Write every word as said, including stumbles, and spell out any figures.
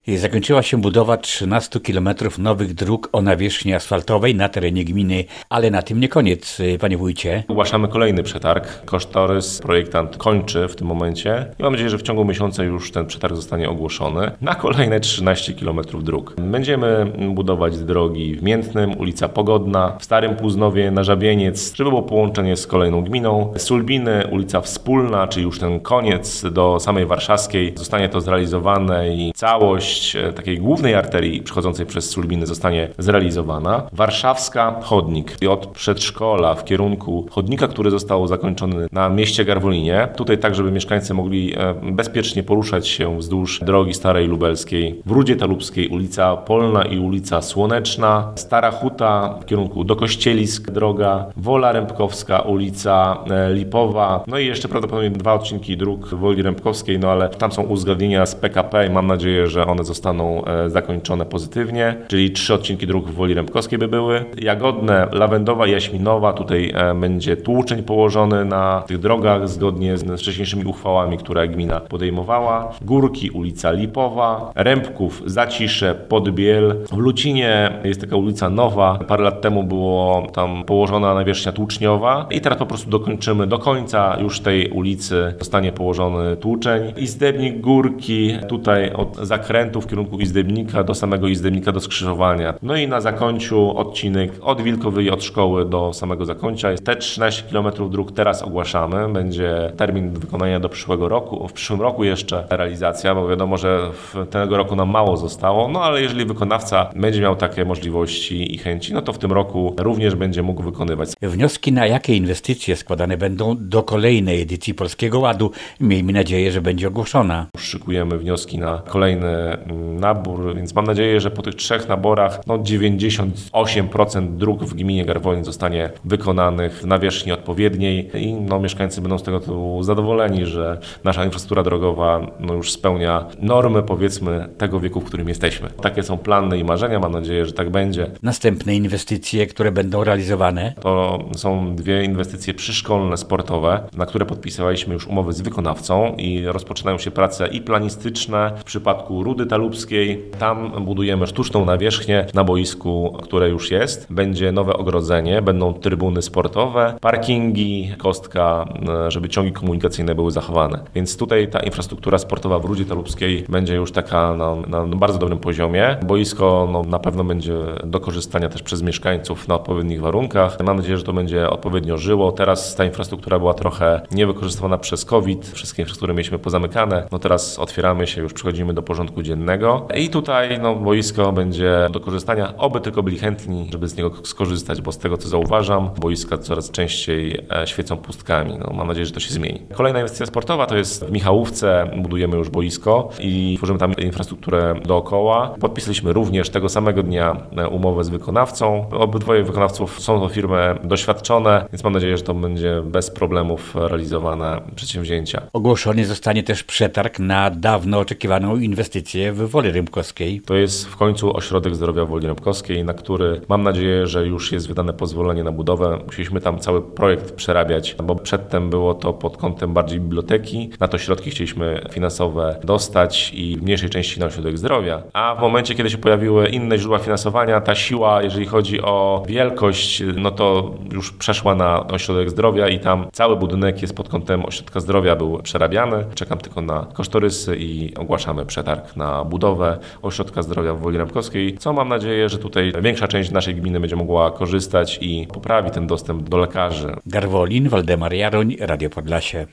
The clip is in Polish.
Zakończyła się budowa trzynastu kilometrów nowych dróg o nawierzchni asfaltowej na terenie gminy, ale na tym nie koniec, panie wójcie. Ogłaszamy kolejny przetarg. Kosztorys projektant kończy w tym momencie i mam nadzieję, że w ciągu miesiąca już ten przetarg zostanie ogłoszony na kolejne trzynaście kilometrów dróg. Będziemy budować drogi w Miętnym, ulica Pogodna, w Starym Półznowie na Żabieniec, żeby było połączenie z kolejną gminą. Sulbiny, ulica Wspólna, czyli już ten koniec do samej Warszawskiej. Zostanie to zrealizowane i całość takiej głównej arterii przechodzącej przez Sulbiny zostanie zrealizowana. Warszawska chodnik i od przedszkola w kierunku chodnika, który został zakończony na mieście Garwolinie. Tutaj tak, żeby mieszkańcy mogli bezpiecznie poruszać się wzdłuż drogi Starej Lubelskiej. W Rudzie Talubskiej ulica Polna i ulica Słoneczna. Stara Huta w kierunku do Kościelisk droga. Wola Rębkowska, ulica Lipowa. No i jeszcze prawdopodobnie dwa odcinki dróg Woli Rębkowskiej, no ale tam są uzgodnienia z P K P i mam nadzieję, że one zostaną zakończone pozytywnie, czyli trzy odcinki dróg w Woli Rębkowskiej by były. Jagodne, Lawendowa i Jaśminowa, tutaj będzie tłuczeń położony na tych drogach zgodnie z wcześniejszymi uchwałami, które gmina podejmowała. Górki, ulica Lipowa, Rębków, Zacisze, Podbiel. W Lucinie jest taka ulica nowa, parę lat temu było tam położona nawierzchnia tłuczniowa i teraz po prostu dokończymy do końca już tej ulicy zostanie położony tłuczeń. Izdebnik, Górki, tutaj od zakrętu w kierunku Izdebnika do samego Izdebnika do skrzyżowania. No i na zakończu odcinek od Wilkowej od szkoły do samego zakończa. Te trzynaście kilometrów dróg teraz ogłaszamy. Będzie termin wykonania do przyszłego roku. W przyszłym roku jeszcze realizacja, bo wiadomo, że w tego roku nam mało zostało. No ale jeżeli wykonawca będzie miał takie możliwości i chęci, no to w tym roku również będzie mógł wykonywać. Wnioski na jakie inwestycje składane będą do kolejnej edycji Polskiego Ładu? Miejmy nadzieję, że będzie ogłoszona. Szykujemy wnioski na kolejny nabór, więc mam nadzieję, że po tych trzech naborach no dziewięćdziesiąt osiem procent dróg w gminie Garwolin zostanie wykonanych w nawierzchni odpowiedniej i no, mieszkańcy będą z tego tytułu zadowoleni, że nasza infrastruktura drogowa no, już spełnia normy, powiedzmy, tego wieku, w którym jesteśmy. Takie są plany i marzenia, mam nadzieję, że tak będzie. Następne inwestycje, które będą realizowane? To są dwie inwestycje przyszkolne, sportowe, na które podpisaliśmy już umowy z wykonawcą i rozpoczynają się prace i planistyczne w przypadku Rudy Talubskiej. Tam budujemy sztuczną nawierzchnię na boisku, które już jest. Będzie nowe ogrodzenie, będą trybuny sportowe, parkingi, kostka, żeby ciągi komunikacyjne były zachowane. Więc tutaj ta infrastruktura sportowa w Rudzie Talubskiej będzie już taka no, na bardzo dobrym poziomie. Boisko no, na pewno będzie do korzystania też przez mieszkańców na odpowiednich warunkach. Mam nadzieję, że to będzie odpowiednio żyło. Teraz ta infrastruktura była trochę niewykorzystywana przez COVID. Wszystkie infrastruktury mieliśmy pozamykane. No teraz otwieramy się, już przechodzimy do porządku dziennego. I tutaj no, boisko będzie do korzystania, oby tylko byli chętni, żeby z niego skorzystać, bo z tego co zauważam, boiska coraz częściej świecą pustkami. No, mam nadzieję, że to się zmieni. Kolejna inwestycja sportowa to jest w Michałówce, budujemy już boisko i tworzymy tam infrastrukturę dookoła. Podpisaliśmy również tego samego dnia umowę z wykonawcą. Obydwoje wykonawców są to firmy doświadczone, więc mam nadzieję, że to będzie bez problemów realizowane przedsięwzięcia. Ogłoszony zostanie też przetarg na dawno oczekiwaną inwestycję w Woli Rębkowskiej. To jest w końcu Ośrodek Zdrowia Woli Rębkowskiej, na który mam nadzieję, że już jest wydane pozwolenie na budowę. Musieliśmy tam cały projekt przerabiać, bo przedtem było to pod kątem bardziej biblioteki. Na to środki chcieliśmy finansowe dostać i w mniejszej części na Ośrodek Zdrowia. A w momencie, kiedy się pojawiły inne źródła finansowania, ta siła, jeżeli chodzi o wielkość, no to już przeszła na Ośrodek Zdrowia i tam cały budynek jest pod kątem Ośrodka Zdrowia był przerabiany. Czekam tylko na kosztorysy i ogłaszamy przetarg na budowę Ośrodka Zdrowia w Woli Rębkowskiej, co mam nadzieję, że tutaj większa część naszej gminy będzie mogła korzystać i poprawi ten dostęp do lekarzy. Garwolin, Waldemar Jaroń, Radio Podlasie.